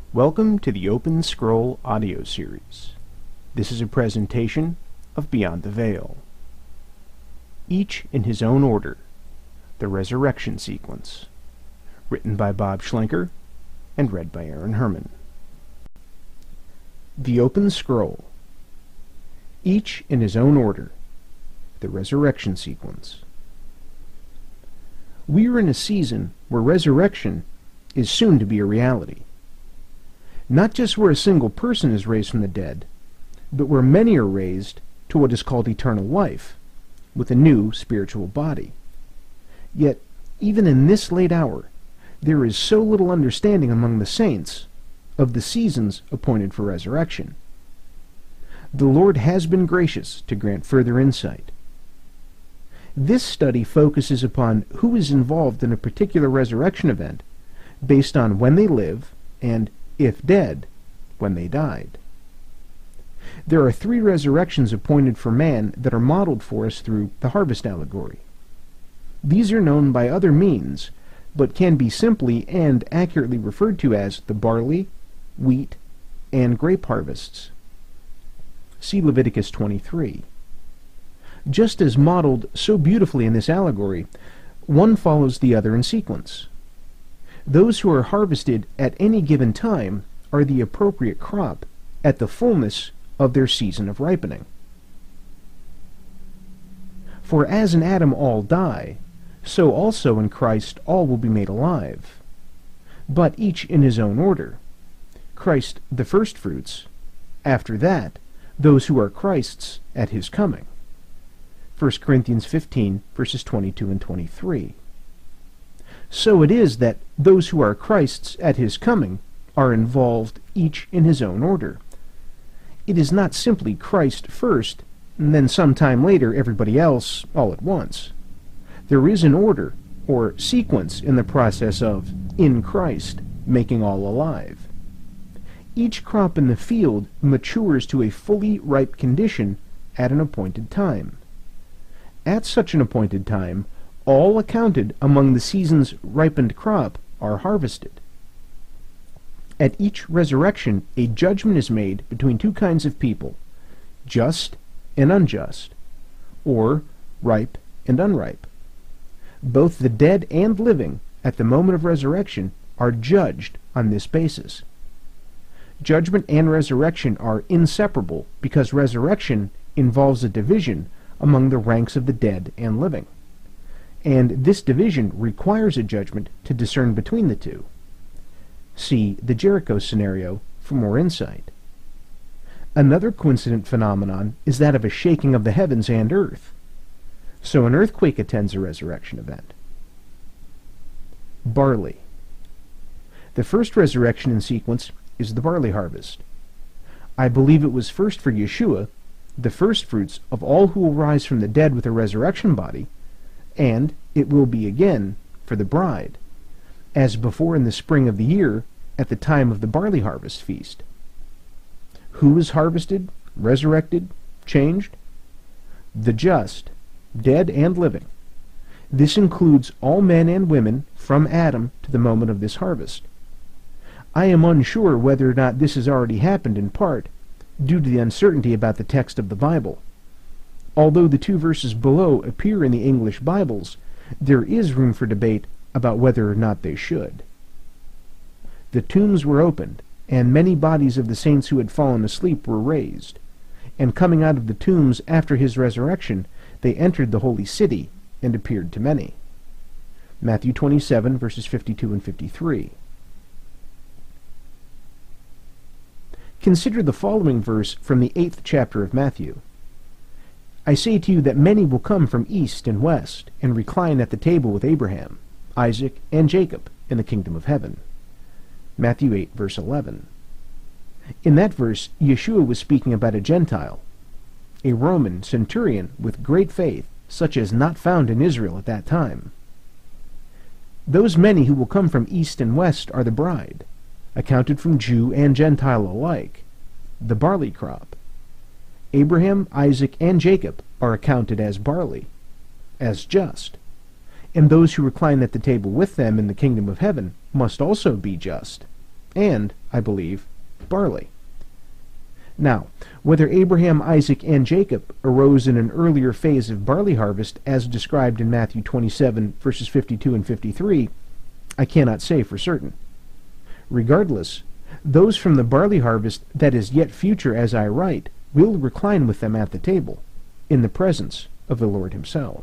Welcome to the Open Scroll audio series. This is a presentation of Beyond the Veil. Each in his own order, the Resurrection Sequence, written by Bob Schlenker and read by Aaron Herman. The Open Scroll. Each in his own order, the Resurrection Sequence. We are in a season where resurrection is soon to be a reality. Not just where a single person is raised from the dead, but where many are raised to what is called eternal life, with a new spiritual body. Yet, even in this late hour, there is so little understanding among the saints of the seasons appointed for resurrection. The Lord has been gracious to grant further insight. This study focuses upon who is involved in a particular resurrection event based on when they live and, if dead, when they died. There are three resurrections appointed for man that are modeled for us through the harvest allegory. These are known by other means, but can be simply and accurately referred to as the barley, wheat, and grape harvests. See Leviticus 23. Just as modeled so beautifully in this allegory, one follows the other in sequence. Those who are harvested at any given time are the appropriate crop at the fullness of their season of ripening. For as in Adam all die, so also in Christ all will be made alive, but each in his own order. Christ the firstfruits, after that those who are Christ's at his coming. 1 Corinthians 15, verses 22 and 23. So it is that those who are Christ's at his coming are involved each in his own order. It is not simply Christ first, and then some time later everybody else all at once. There is an order, or sequence, in the process of, in Christ, making all alive. Each crop in the field matures to a fully ripe condition at an appointed time. At such an appointed time, all accounted among the season's ripened crop are harvested. At each resurrection, a judgment is made between two kinds of people, just and unjust, or ripe and unripe. Both the dead and living, at the moment of resurrection, are judged on this basis. Judgment and resurrection are inseparable because resurrection involves a division among the ranks of the dead and living. And this division requires a judgment to discern between the two. See the Jericho scenario for more insight. Another coincident phenomenon is that of a shaking of the heavens and earth. So an earthquake attends a resurrection event. Barley. The first resurrection in sequence is the barley harvest. I believe it was first for Yeshua, the firstfruits of all who will rise from the dead with a resurrection body, and it will be again for the bride, as before in the spring of the year at the time of the barley harvest feast. Who is harvested, resurrected, changed? The just, dead and living. This includes all men and women from Adam to the moment of this harvest. I am unsure whether or not this has already happened in part due to the uncertainty about the text of the Bible. Although the two verses below appear in the English Bibles, there is room for debate about whether or not they should. The tombs were opened, and many bodies of the saints who had fallen asleep were raised. And coming out of the tombs after his resurrection, they entered the holy city and appeared to many. Matthew 27, verses 52 and 53. Consider the following verse from the 8th chapter of Matthew. I say to you that many will come from east and west, and recline at the table with Abraham, Isaac, and Jacob in the kingdom of heaven. Matthew 8, verse 11. In that verse, Yeshua was speaking about a Gentile, a Roman centurion with great faith, such as not found in Israel at that time. Those many who will come from east and west are the bride, accounted from Jew and Gentile alike, the barley crop. Abraham, Isaac, and Jacob are accounted as barley, as just, and those who recline at the table with them in the kingdom of heaven must also be just. and, I believe, barley. Now, whether Abraham, Isaac, and Jacob arose in an earlier phase of barley harvest, as described in Matthew 27, verses 52 and 53, I cannot say for certain. Regardless, those from the barley harvest that is yet future as I write will recline with them at the table, in the presence of the Lord himself.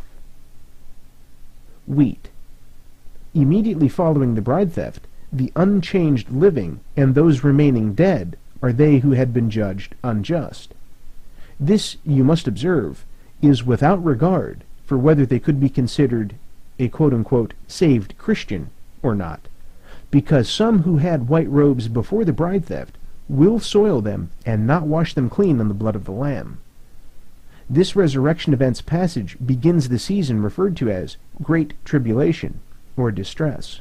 Wheat. Immediately following the bride theft, the unchanged living and those remaining dead are they who had been judged unjust. This, you must observe, is without regard for whether they could be considered a quote-unquote saved Christian or not, because some who had white robes before the bride theft will soil them and not wash them clean in the blood of the Lamb. This resurrection events passage begins the season referred to as Great Tribulation, or distress.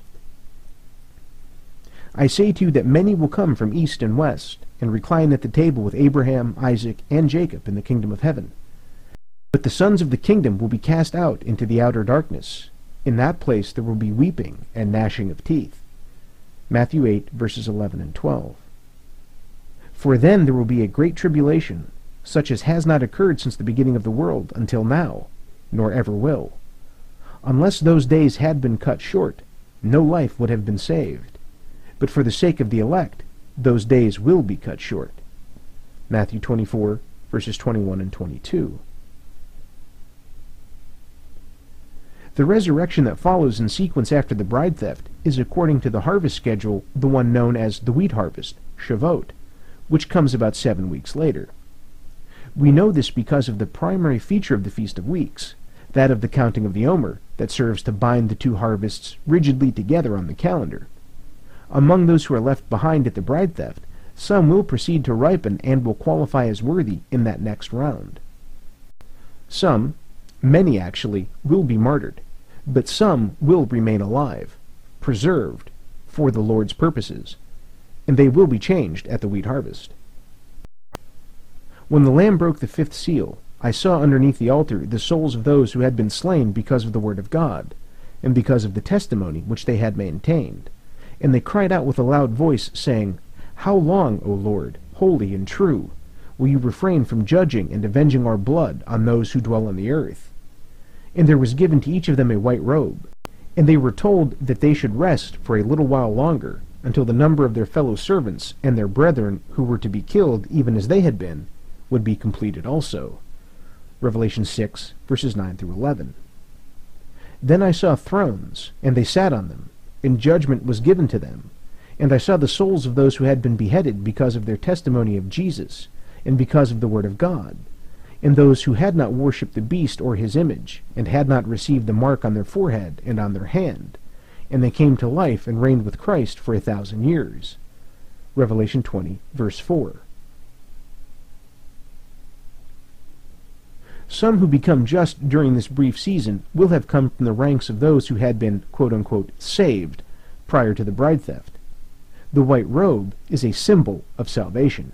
I say to you that many will come from east and west, and recline at the table with Abraham, Isaac, and Jacob in the kingdom of heaven. But the sons of the kingdom will be cast out into the outer darkness. In that place there will be weeping and gnashing of teeth. Matthew 8, verses 11 and 12. For then there will be a great tribulation, such as has not occurred since the beginning of the world until now, nor ever will. Unless those days had been cut short, no life would have been saved. But for the sake of the elect, those days will be cut short. Matthew 24, verses 21 and 22. The resurrection that follows in sequence after the bride theft is according to the harvest schedule the one known as the wheat harvest, Shavuot, which comes about 7 weeks later. We know this because of the primary feature of the Feast of Weeks, that of the counting of the Omer, that serves to bind the two harvests rigidly together on the calendar. Among those who are left behind at the bride theft, some will proceed to ripen and will qualify as worthy in that next round. Some, many actually, will be martyred, but some will remain alive, preserved, for the Lord's purposes, and they will be changed at the wheat harvest. When the Lamb broke the fifth seal, I saw underneath the altar the souls of those who had been slain because of the word of God, and because of the testimony which they had maintained. And they cried out with a loud voice, saying, How long, O Lord, holy and true, will you refrain from judging and avenging our blood on those who dwell on the earth? And there was given to each of them a white robe, and they were told that they should rest for a little while longer, until the number of their fellow servants and their brethren who were to be killed even as they had been, would be completed also. Revelation 6, verses 9 through 11. Then I saw thrones, and they sat on them, and judgment was given to them. And I saw the souls of those who had been beheaded because of their testimony of Jesus, and because of the word of God, and those who had not worshipped the beast or his image, and had not received the mark on their forehead and on their hand, and they came to life and reigned with Christ for 1,000 years. Revelation 20, verse 4. Some who become just during this brief season will have come from the ranks of those who had been, quote-unquote, saved prior to the bride theft. The white robe is a symbol of salvation.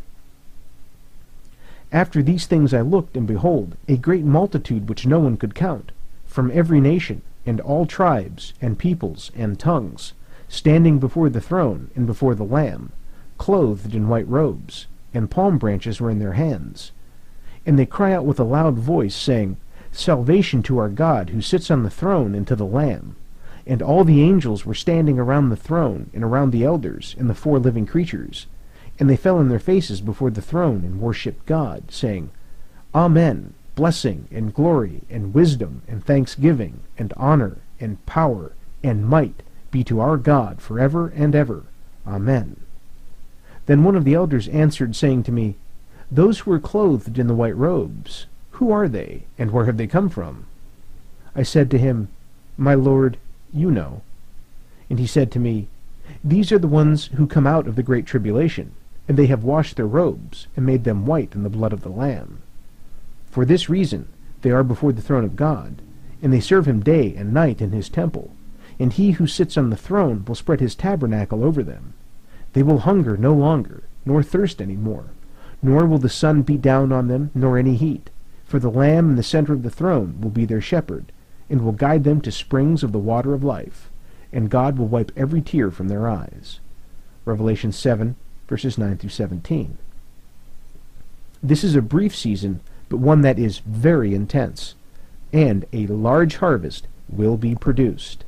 After these things I looked, and behold, a great multitude which no one could count, from every nation, and all tribes, and peoples, and tongues, standing before the throne and before the Lamb, clothed in white robes, and palm branches were in their hands. And they cry out with a loud voice, saying, Salvation to our God, who sits on the throne, and to the Lamb. And all the angels were standing around the throne, and around the elders, and the 4 living creatures. And they fell on their faces before the throne, and worshipped God, saying, Amen, blessing, and glory, and wisdom, and thanksgiving, and honor, and power, and might be to our God forever and ever. Amen. Then one of the elders answered, saying to me, Those who are clothed in the white robes, who are they, and where have they come from? I said to him, My Lord, you know. And he said to me, These are the ones who come out of the great tribulation, and they have washed their robes, and made them white in the blood of the Lamb. For this reason they are before the throne of God, and they serve him day and night in his temple, and he who sits on the throne will spread his tabernacle over them. They will hunger no longer, nor thirst any more, nor will the sun beat down on them, nor any heat. For the Lamb in the center of the throne will be their shepherd, and will guide them to springs of the water of life, and God will wipe every tear from their eyes. Revelation 7, verses 9 through 17. This is a brief season, but one that is very intense, and a large harvest will be produced.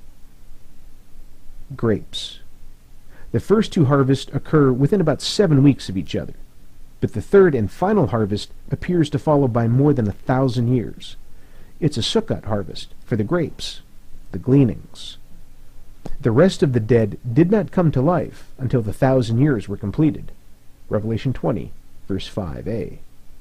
Grapes. The first two harvests occur within about 7 weeks of each other, but the third and final harvest appears to follow by more than 1,000 years. It's a Sukkot harvest for the grapes, the gleanings. The rest of the dead did not come to life until the 1,000 years were completed. Revelation 20, verse 5a.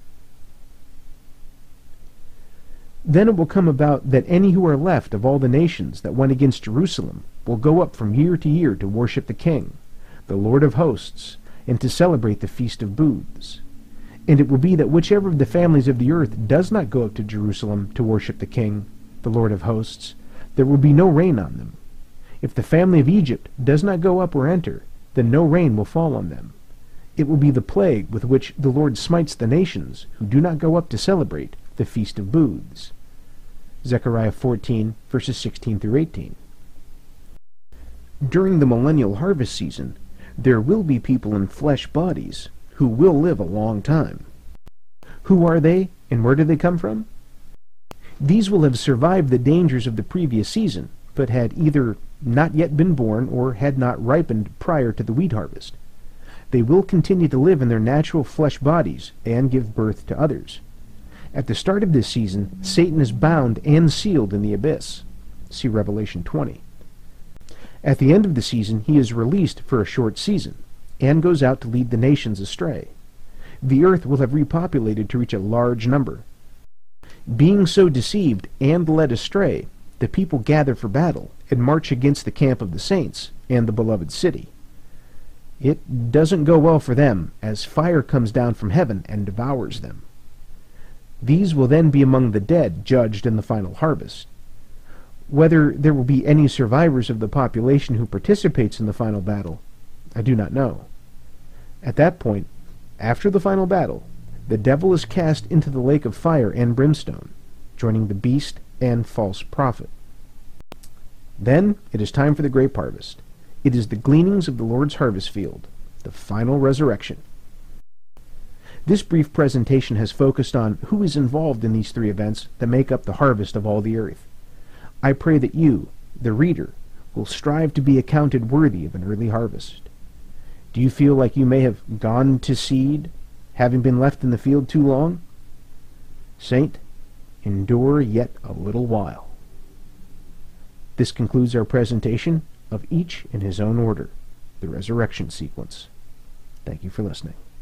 Then it will come about that any who are left of all the nations that went against Jerusalem will go up from year to year to worship the King, the Lord of hosts, and to celebrate the Feast of Booths. And it will be that whichever of the families of the earth does not go up to Jerusalem to worship the King, the Lord of hosts, there will be no rain on them. If the family of Egypt does not go up or enter, then no rain will fall on them. It will be the plague with which the Lord smites the nations who do not go up to celebrate the Feast of Booths. Zechariah 14, verses 16 through 18. During the millennial harvest season, there will be people in flesh bodies who will live a long time. Who are they, and where do they come from? These will have survived the dangers of the previous season, but had either not yet been born or had not ripened prior to the wheat harvest. They will continue to live in their natural flesh bodies and give birth to others. At the start of this season, Satan is bound and sealed in the abyss. See Revelation 20. At the end of the season, he is released for a short season, and goes out to lead the nations astray. The earth will have repopulated to reach a large number. Being so deceived and led astray, the people gather for battle and march against the camp of the saints and the beloved city. It doesn't go well for them, as fire comes down from heaven and devours them. These will then be among the dead judged in the final harvest. Whether there will be any survivors of the population who participates in the final battle, I do not know. At that point, after the final battle, the devil is cast into the lake of fire and brimstone, joining the beast and false prophet. Then it is time for the grape harvest. It is the gleanings of the Lord's harvest field, the final resurrection. This brief presentation has focused on who is involved in these three events that make up the harvest of all the earth. I pray that you, the reader, will strive to be accounted worthy of an early harvest. Do you feel like you may have gone to seed, having been left in the field too long? Saint, endure yet a little while. This concludes our presentation of Each in His Own Order, the resurrection sequence. Thank you for listening.